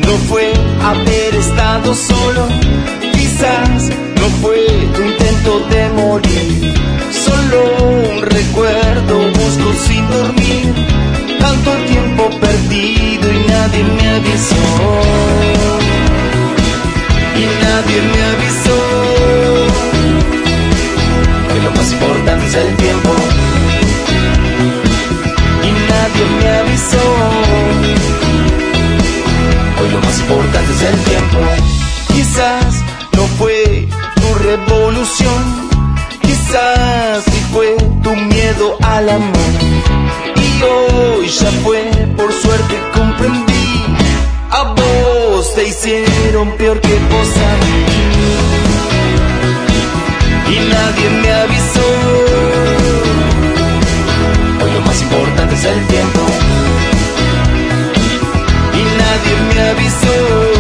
no fue haber estado solo, quizás no fue tu intento de morir. Solo un recuerdo busco sin dormir, tanto tiempo perdido y nadie me avisó. Y nadie me avisó que lo más importante es el tiempo. Y nadie me avisó, hoy lo más importante es el tiempo. Quizás no fue tu revolución, quizás sí fue tu miedo al amor. Y hoy ya fue, por suerte comprendí, a vos te hicieron peor que vos a mí. Y nadie me avisó, hoy lo más importante es el tiempo. Y nadie me avisó.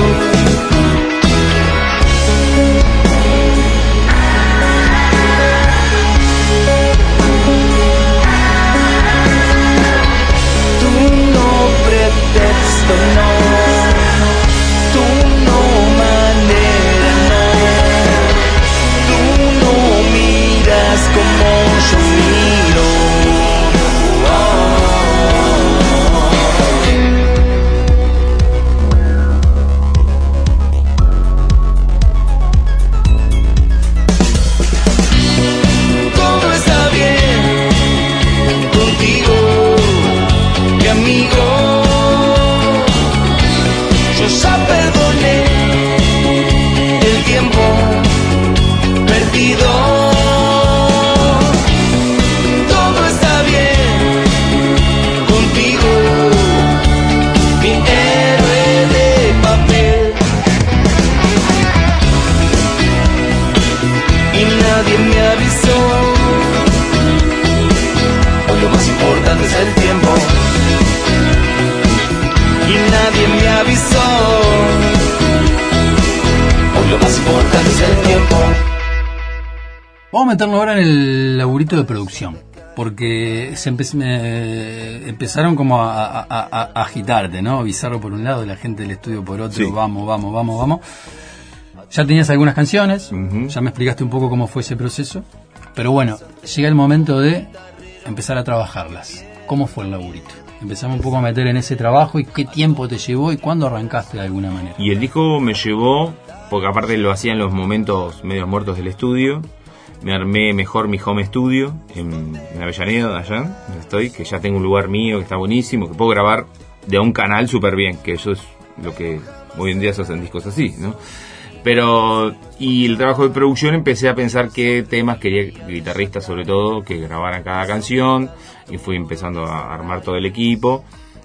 Vamos a meternos ahora en el laburito de producción, porque empezaron como a agitarte, ¿no? Bizarro por un lado, la gente del estudio por otro, sí. Vamos. Ya tenías algunas canciones, ya me explicaste un poco cómo fue ese proceso, pero bueno, llega el momento de empezar a trabajarlas. ¿Cómo fue el laburito? Empezamos un poco a meter en ese trabajo y qué tiempo te llevó y cuándo arrancaste de alguna manera. Y el disco me llevó, porque aparte lo hacía en los momentos medios muertos del estudio. Me armé mejor mi home studio en Avellaneda, allá donde estoy, que ya tengo un lugar mío que está buenísimo, que puedo grabar de un canal súper bien, que eso es lo que hoy en día se hacen discos así, ¿no? Pero, y el trabajo de producción, empecé a pensar qué temas quería, guitarristas sobre todo, que grabaran cada canción, y fui empezando a armar todo el equipo,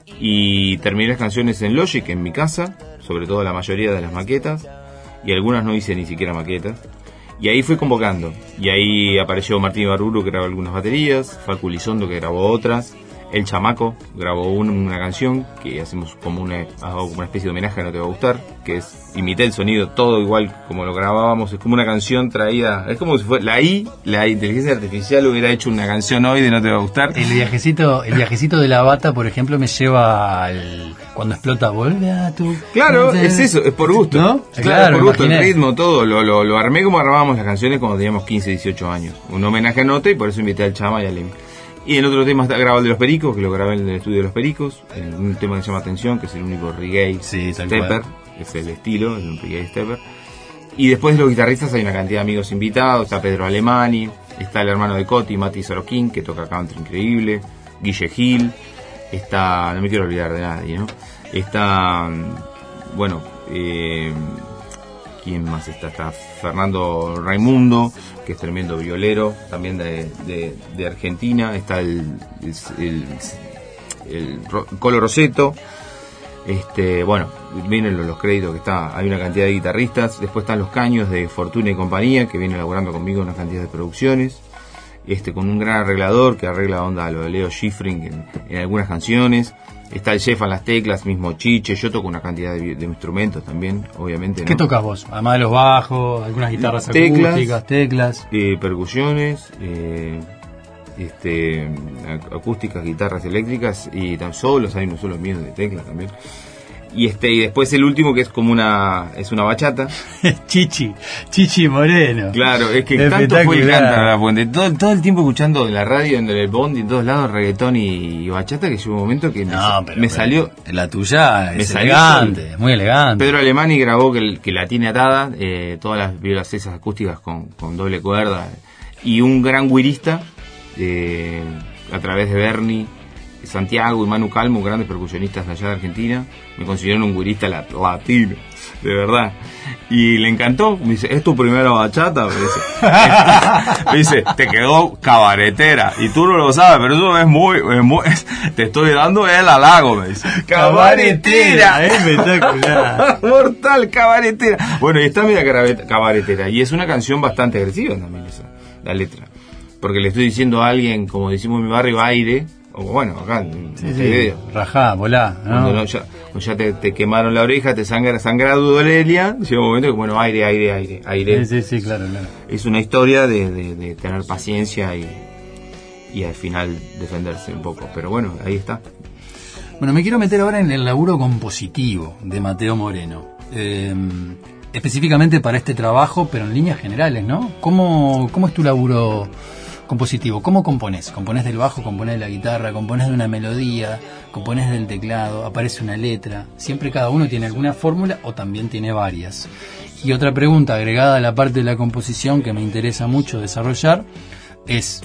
y terminé las canciones en Logic, en mi casa, sobre todo la mayoría de las maquetas, y algunas no hice ni siquiera maquetas. Y ahí fui convocando, y ahí apareció Martín Ibarburu, que grabó algunas baterías, Facu Lizondo, que grabó otras, El Chamaco grabó una canción que hacemos como una especie de homenaje a No Te Va a Gustar, que es, imité el sonido todo igual como lo grabábamos, es como una canción traída, es como si fuera la inteligencia artificial hubiera hecho una canción hoy de No Te Va a Gustar. El viajecito de la bata, por ejemplo, me lleva al... Cuando explota, vuelve a tu... Claro, es eso, es por gusto. ¿No? Claro, por gusto, el ritmo, todo. Lo armé como armábamos las canciones cuando teníamos 15, 18 años. Un homenaje a Nota, y por eso invité al Chama y al Emi. Y en otro tema está grabado el de Los Pericos, que lo grabé en el estudio de Los Pericos. En un tema que se llama Atención, que es el único reggae stepper. Es el estilo, es un reggae stepper. Y después de los guitarristas hay una cantidad de amigos invitados. Está Pedro Alemani, está el hermano de Coti, Mati Sorokin, que toca country increíble. Guille Gil. Está, no me quiero olvidar de nadie, ¿no? Está, bueno, ¿quién más está? Está Fernando Raimundo, que es tremendo violero, también de Argentina. Está el Colo Roseto. Bueno, vienen los créditos que está, hay una cantidad de guitarristas. Después están los Caños de Fortuna y Compañía, que vienen elaborando conmigo una cantidad de producciones. Con un gran arreglador que arregla onda lo de Leo Schifrin en algunas canciones. Está el Jeff a las teclas, mismo Chiche. Yo toco una cantidad de instrumentos también, obviamente, ¿no? ¿Qué tocas vos? Además de los bajos, algunas guitarras acústicas, teclas. Percusiones, acústicas, guitarras eléctricas y tan solos, hay unos solos míos de teclas también. Y después el último, que es como una bachata. Chichi Moreno. Claro, es que tanto fue el Cántaro a la Puente. Todo el tiempo escuchando en la radio, en el bondi, en todos lados, reggaetón y bachata, que llegó un momento que me salió... La tuya es elegante, muy elegante. Pedro Alemani grabó que la tiene atada, todas las violas esas acústicas con doble cuerda. Y un gran guirista, a través de Bernie, Santiago y Manu Calmo, grandes percusionistas de allá de Argentina, me consiguieron un guirista latino, de verdad. Y le encantó, me dice, ¿es tu primera bachata? Me dice, te quedó cabaretera, y tú no lo sabes, pero eso es muy te estoy dando el halago, me dice. ¡Cabaretera! Espectacular. Mortal, cabaretera. Bueno, y está media cabaretera, y es una canción bastante agresiva también esa, la letra. Porque le estoy diciendo a alguien, como decimos en mi barrio, aire, o bueno, acá en este video. Rajá, volá, ¿no? Cuando ya te quemaron la oreja, te sangra dolelia, llega un momento que, bueno, aire. Sí, claro. Es una historia de tener paciencia y al final defenderse un poco. Pero bueno, ahí está. Bueno, me quiero meter ahora en el laburo compositivo de Mateo Moreno. Específicamente para este trabajo, pero en líneas generales, ¿no? ¿Cómo es tu laburo compositivo? ¿Cómo compones? ¿Compones del bajo, compones de la guitarra, compones de una melodía, compones del teclado, aparece una letra? Siempre cada uno tiene alguna fórmula o también tiene varias. Y otra pregunta agregada a la parte de la composición que me interesa mucho desarrollar es,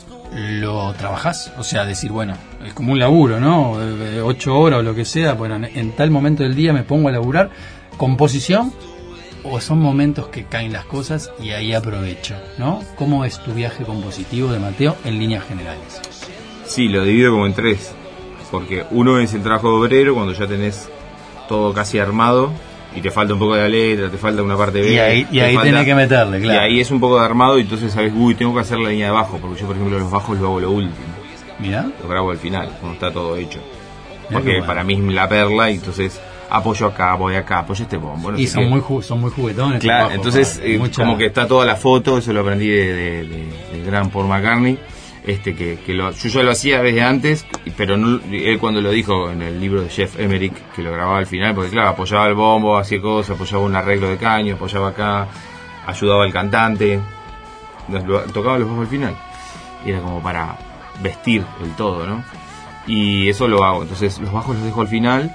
¿lo trabajás? O sea, decir, bueno, es como un laburo, ¿no? 8 horas o lo que sea, bueno, en tal momento del día me pongo a laburar. ¿Composición? ¿O son momentos que caen las cosas y ahí aprovecho, ¿no? ¿Cómo es tu viaje compositivo de Mateo en líneas generales? Sí, lo divido como en 3. Porque uno es el trabajo de obrero, cuando ya tenés todo casi armado y te falta un poco de la letra, te falta una parte B. Y ahí tenés que meterle, claro. Y ahí es un poco de armado y entonces sabes, tengo que hacer la línea de bajo, porque yo, por ejemplo, los bajos lo hago lo último. Mirá. Lo grabo al final, cuando está todo hecho. Porque para mí es la perla y entonces... apoyo acá, voy acá, apoyo este bombo. No y son muy juguetones. Claro, bajos, entonces como que está toda la foto, eso lo aprendí del gran Paul McCartney, yo ya lo hacía desde antes, pero no, él cuando lo dijo en el libro de Jeff Emerick, que lo grababa al final, porque claro, apoyaba el bombo, hacía cosas, apoyaba un arreglo de caño, apoyaba acá, ayudaba al cantante, tocaba los bajos al final, y era como para vestir el todo, ¿no? Y eso lo hago, entonces los bajos los dejo al final.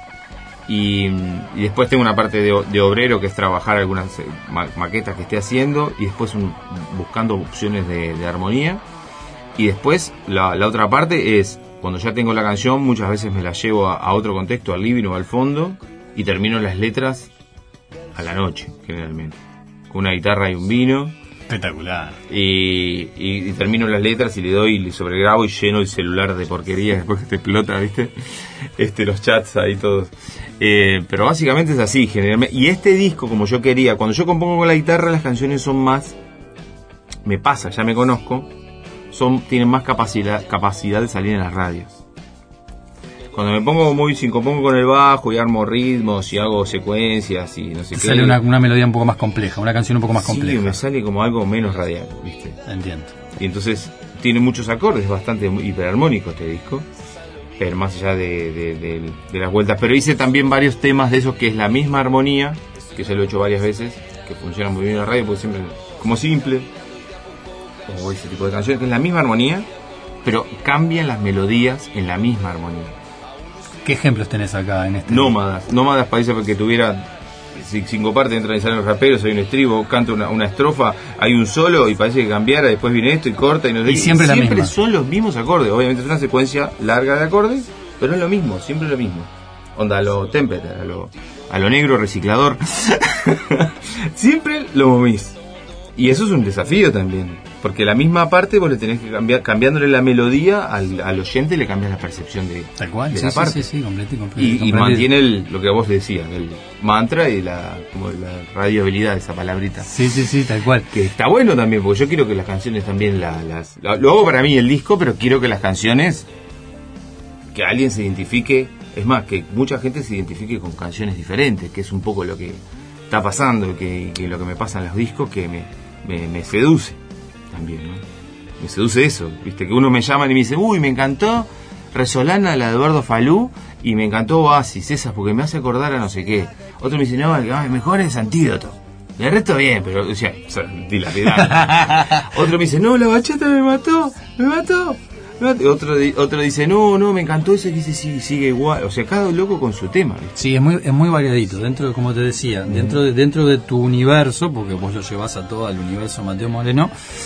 Y después tengo una parte de obrero, que es trabajar algunas maquetas que esté haciendo, y después buscando opciones de armonía. Y después la otra parte es cuando ya tengo la canción, muchas veces me la llevo a otro contexto, al living o al fondo, y termino las letras a la noche, generalmente, con una guitarra y un vino. Espectacular. Y termino las letras y le sobregrabo y lleno el celular de porquerías después que te explota, ¿viste? Los chats ahí todos. Pero básicamente es así, generalmente. Y este disco, como yo quería, cuando yo compongo con la guitarra, las canciones son más... Me pasa, ya me conozco, tienen más capacidad de salir en las radios. Cuando me pongo compongo con el bajo y armo ritmos y hago secuencias y no sé qué, sale una melodía un poco más compleja, una canción un poco más compleja. Sí, me sale como algo menos radial, ¿viste? Entiendo. Y entonces tiene muchos acordes, bastante hiperarmónico este disco, pero más allá de las vueltas. Pero hice también varios temas de esos que es la misma armonía, que ya lo he hecho varias veces, que funciona muy bien en la radio, porque siempre como simple, o ese tipo de canciones, que es la misma armonía, pero cambian las melodías en la misma armonía. ¿Qué ejemplos tenés acá en este? Nómadas parece que tuviera 5 partes, entran y salen los raperos, hay un estribo, canta una estrofa, hay un solo y parece que cambiara, después viene esto y corta y no sé. Y siempre la misma. Son los mismos acordes, obviamente es una secuencia larga de acordes, pero es lo mismo, siempre lo mismo. Onda, a lo Tempest, a lo negro reciclador. Siempre lo mismo. Y eso es un desafío también, porque la misma parte vos le tenés que cambiar, cambiándole la melodía al oyente, le cambias la percepción de la parte. Sí, completo. Y mantiene lo que vos decías, el mantra y como la radiohabilidad, esa palabrita. Sí, tal cual. Que está bueno también, porque yo quiero que las canciones también lo hago para mí el disco, pero quiero que las canciones, que alguien se identifique, es más, que mucha gente se identifique con canciones diferentes, que es un poco lo que está pasando, que lo que me pasa en los discos, que me seduce también, ¿no? Me seduce eso, viste, que uno me llama y me dice, uy, me encantó Resolana, la de Eduardo Falú, y me encantó Oasis, esas, porque me hace acordar a no sé qué. Otro me dice, no, el que mejor es Antídoto. El resto bien, pero, o sea, dilapidado. Otro me dice, no, la bachata me mató. Otro dice, no, me encantó ese, dice, sí, sigue igual. O sea, cada loco con su tema, ¿viste? Sí, es muy variadito. Dentro de, como te decía, dentro de tu universo, porque vos lo llevas a todo al universo Mateo Moreno,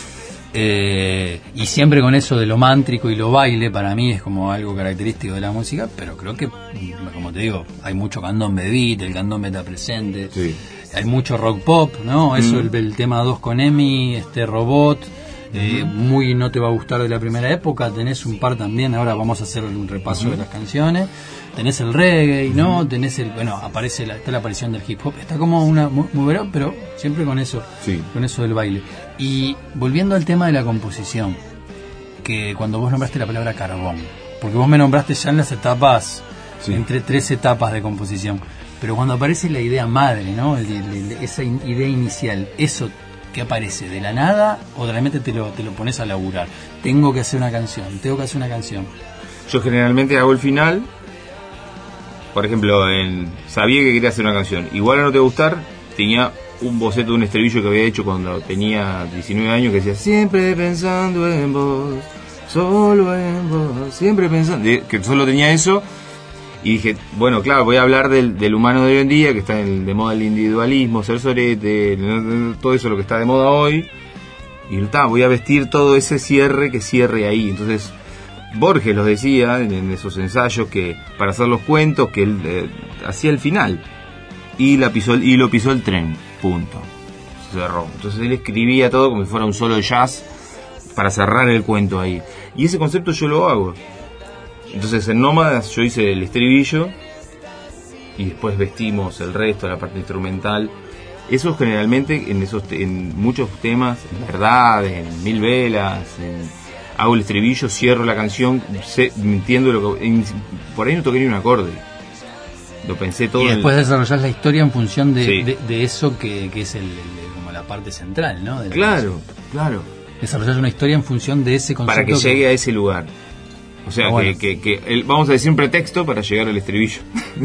y siempre con eso de lo mántrico y lo baile, para mí es como algo característico de la música, pero creo que, como te digo, hay mucho candombe beat, el candombe está presente. Sí. Hay mucho rock pop, ¿no? Eso, el tema 2 con Emi, Robot, muy no te va a gustar de la primera época, tenés un par también, ahora vamos a hacer un repaso de las canciones, tenés el reggae, ¿no? Tenés está la aparición del hip hop, está como una muy veraz, pero siempre con eso, con eso del baile. Y volviendo al tema de la composición, que cuando vos nombraste la palabra carbón, porque vos me nombraste ya en las etapas, entre 3 etapas de composición, pero cuando aparece la idea madre, ¿no? Esa idea inicial, eso que aparece de la nada, o realmente te lo pones a laburar. Tengo que hacer una canción. Yo generalmente hago el final. Por ejemplo, sabía que quería hacer una canción. Igual a no te gustar, tenía un boceto de un estribillo que había hecho cuando tenía 19 años que decía, siempre pensando en vos, solo en vos, siempre pensando, que solo tenía eso. Y dije, bueno, claro, voy a hablar del humano de hoy en día, que está de moda el individualismo, ser sorete, todo eso lo que está de moda hoy. Y voy a vestir todo ese cierre que cierre ahí. Entonces, Borges lo decía en esos ensayos, que para hacer los cuentos, que él hacía el final. Y lo pisó el tren, punto. Se cerró. Entonces él escribía todo como si fuera un solo jazz para cerrar el cuento ahí. Y ese concepto yo lo hago. Entonces en Nómadas yo hice el estribillo y después vestimos el resto, la parte instrumental. Eso generalmente en muchos temas, en Verdad, en Mil Velas, hago el estribillo, cierro la canción, entiendo lo que... por ahí no toqué ni un acorde. Lo pensé todo. Y después desarrollás la historia en función de eso que es como la parte central, ¿no? Claro. Desarrollás una historia en función de ese concepto. Para que llegue a ese lugar. O sea, vamos a decir un pretexto para llegar al estribillo.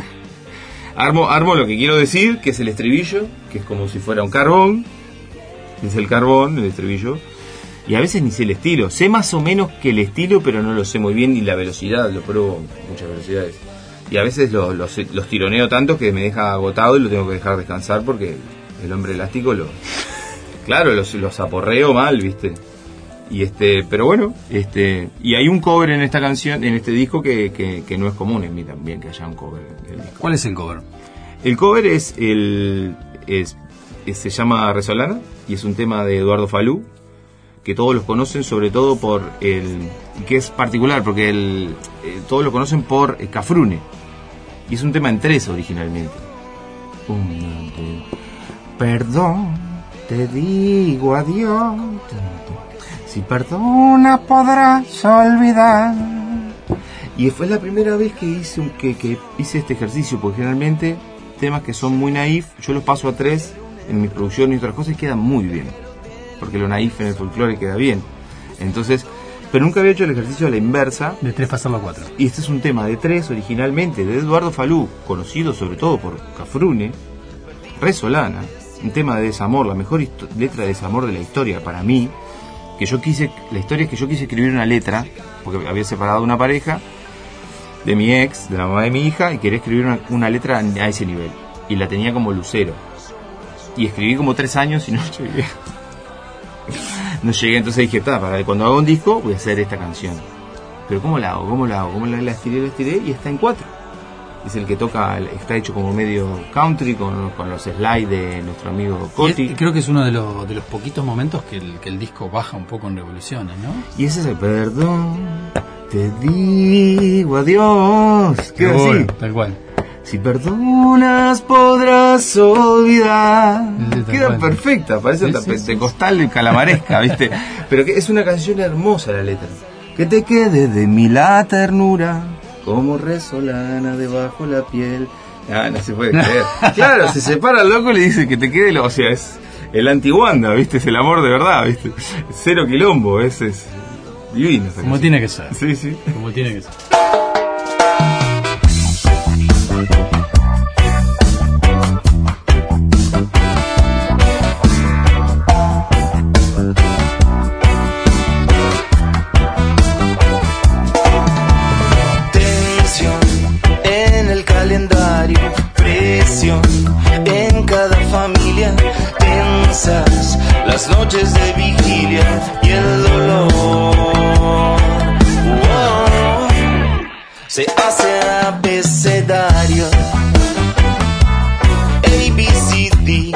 armo lo que quiero decir, que es el estribillo, que es como si fuera un carbón. Es el carbón, el estribillo. Y a veces ni sé el estilo. Sé más o menos que el estilo, pero no lo sé muy bien. Y la velocidad, lo pruebo muchas velocidades. Y a veces los tironeo tanto que me deja agotado y lo tengo que dejar descansar porque el hombre elástico los aporreo mal, ¿viste? Y pero bueno, y hay un cover en esta canción, en este disco que no es común en mí también que haya un cover del disco. ¿Cuál es el cover? El cover se llama Resolana y es un tema de Eduardo Falú, que todos los conocen sobre todo por que es particular porque todos lo conocen por Cafrune, y es un tema en 3 originalmente. Perdón, te digo adiós. Si perdonas podrás olvidar. Y fue la primera vez que hice este ejercicio, porque generalmente temas que son muy naif, yo los paso a 3 en mi producción y otras cosas y quedan muy bien, porque lo naif en el folclore queda bien. Entonces, pero nunca había hecho el ejercicio a la inversa. De 3 pasarlo a 4. Y este es un tema de 3 originalmente, de Eduardo Falú, conocido sobre todo por Cafrune, Resolana, un tema de desamor, la mejor letra de desamor de la historia para mí. La historia es que yo quise escribir una letra, porque había separado una pareja de mi ex, de la mamá de mi hija, y quería escribir una letra a ese nivel. Y la tenía como lucero. Y escribí como 3 años y no llegué. No llegué, entonces dije, para cuando haga un disco voy a hacer esta canción. Pero ¿cómo la hago? ¿Cómo la estiré? Y está en 4. Es el que toca, está hecho como medio country con los slides de nuestro amigo Coti. Creo que es uno de los poquitos momentos que el disco baja un poco en revoluciones, ¿no? Y ese es el perdón, te digo adiós. Queda así. Tal cual. Si perdonas podrás olvidar. Queda perfecta, parece pentecostal calamaresca, ¿viste? Pero que es una canción hermosa la letra. Que te quede de mí la ternura, como resolana debajo la piel. No se puede creer. Claro, se separa el loco y le dice que te quede, o sea, es el anti-Wanda, ¿viste? Es el amor de verdad, ¿viste? 0 quilombo, es divino. Como tiene que ser. Sí. Como tiene que ser. en el calendario, presión en cada familia, tensas las noches de vigilia y el dolor se hace abecedario. ABCD,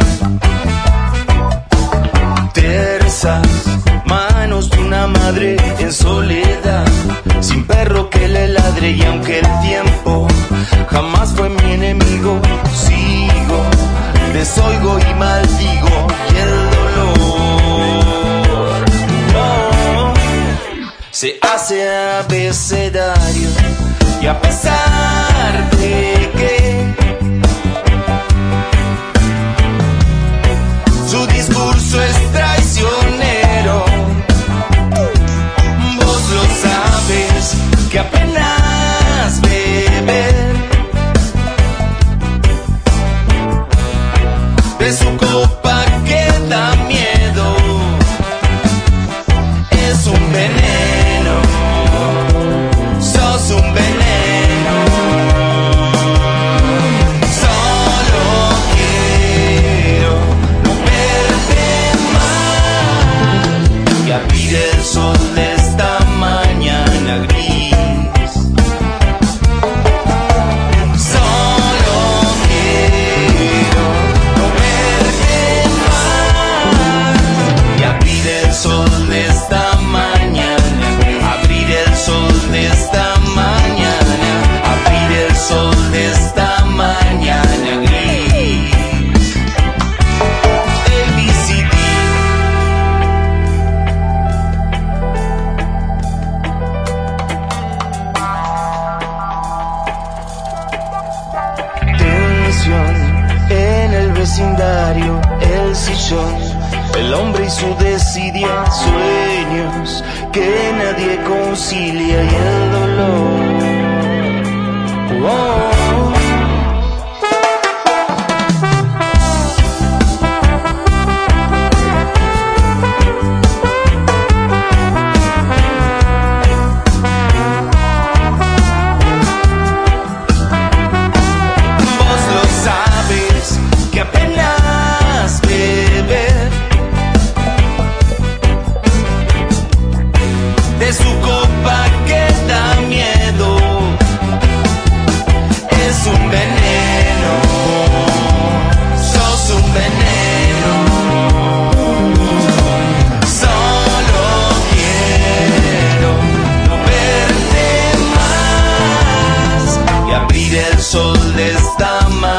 tersas manos de una madre en soledad, sin perro que le ladre, y aunque el tiempo jamás fue mi enemigo, sigo, desoigo y maldigo, y el dolor se hace abecedario. Y a pesar de que su discurso es traicionero, vos lo sabes, que apenas beber de su copa que da miedo, es un veneno, sos un veneno. El sol de esta mañana gris, solo quiero no verte más y abrir el sol de esta mañana, abrir el sol de esta mañana, abrir el sol de esta mañana gris. En el vecindario, el sillón, el hombre y su desidia, sueños que nadie concilia y el dolor. De su copa que da miedo, es un veneno, sos un veneno. Solo quiero no verte más y abrir el sol de esta mañana.